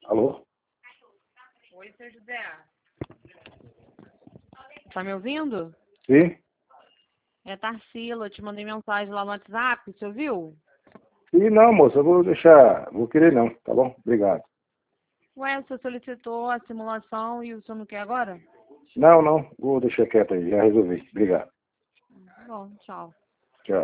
Alô? Oi, seu José. Tá me ouvindo? Sim? É Tarsila, eu te mandei mensagem lá no WhatsApp, você ouviu? Sim, não, moça, eu vou deixar, vou querer não, tá bom? Obrigado. Ué, você solicitou a simulação e o senhor não quer agora? Não, vou deixar quieto aí, já resolvi. Obrigado. Bom, tchau.